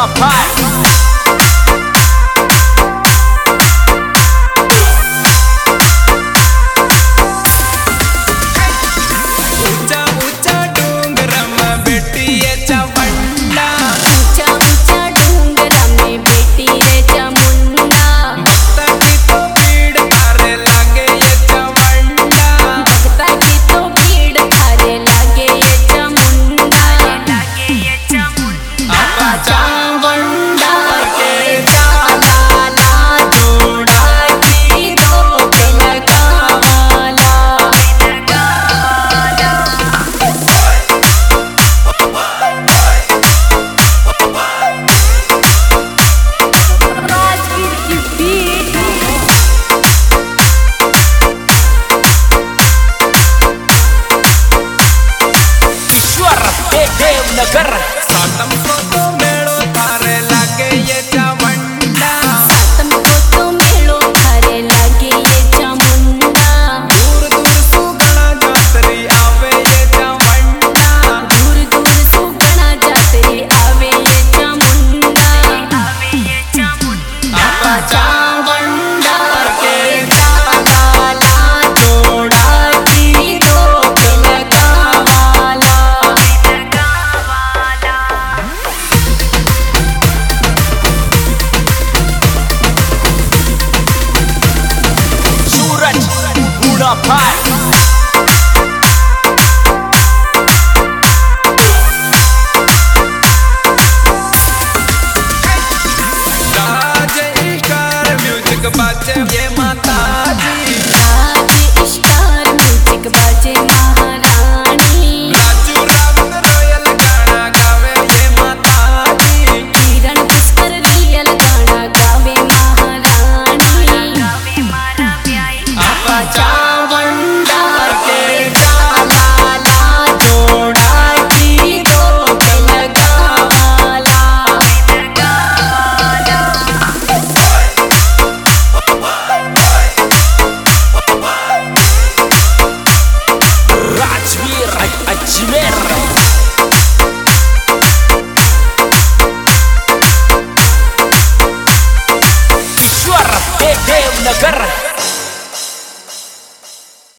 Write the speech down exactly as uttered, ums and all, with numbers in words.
देवनगर सातम को तो मेलो थारे लागे ये चामुंडा, सातम को तो मेलो थारे लागे ये चामुंडा। दूर दूर सुगना जातरी आवे ये चामुंडा, दूर दूर सुगना जातरी आवे ये चामुंडा, आवे ये चामुंडा। आपा चामुंडा के जाला जोड़ा की दो लगावाला सूरज बूढ़ा भाई बाजे ये माता जी, राज स्टार म्यूजिक बाजे महारानी। राजू रावत रॉयल गाना गावे ये माता जी, किरण पुष्कर रियल गाना गावे महारानी। गावे मारा प्याई आपा चामुंडा के जाला ला जोड़ा की दो लगावाला लगावाला। राजवीर अजमेर ईश्वर देवनगर।